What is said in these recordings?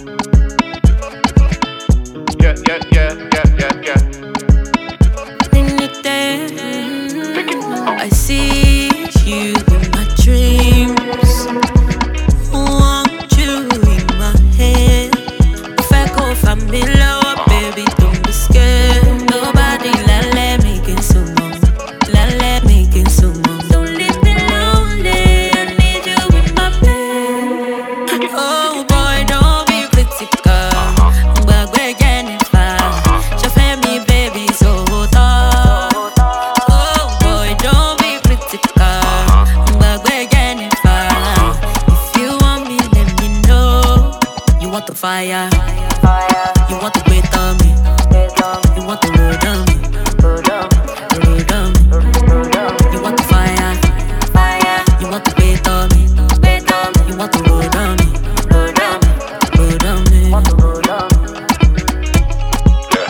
Yeah, yeah, yeah, yeah, yeah, yeah. I see you in my dreams. Want you in my head. If I go familiar, baby, don't be scared. Nobody let me get so long. Let me get so long. Don't leave me lonely. I need you in my bed. Oh boy, don't be critical. But we're getting far. Just let me, baby, so tough. Oh boy, don't be critical. But we're getting far. If you want me, let me know. You want the fire. You want the weight on me. You want the road on me. Road on me. You want the fire. You want the weight on me. You want the road on me. Road on me. Yeah.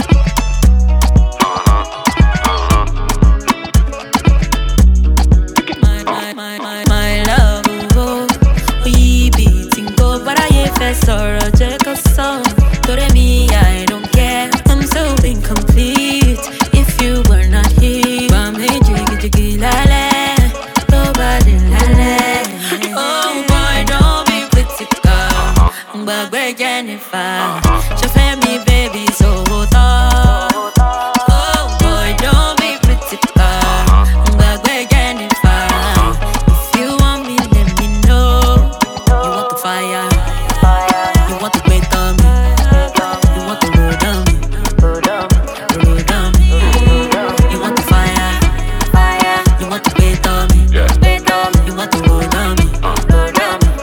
My love, oh, we beating go, but I ain't fast or a jack of song. To me, I don't care. I'm so incomplete if you were not here. Jiggy, la la, nobody la la. Oh boy, don't be critical, but we're getting far. Just let me, baby, so tough. Oh boy, don't be critical, but we're getting far. If you want me, let me know. You want the fire, you want the weight on me, you want the road on me, road on me. You want the fire, you want the weight on me, Yeah. you want the road on me, road on me.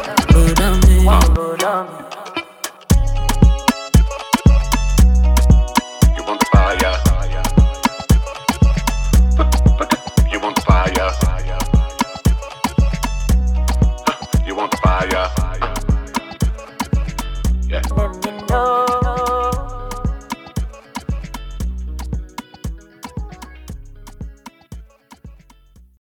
You want the fire. You want the fire. You want the fire.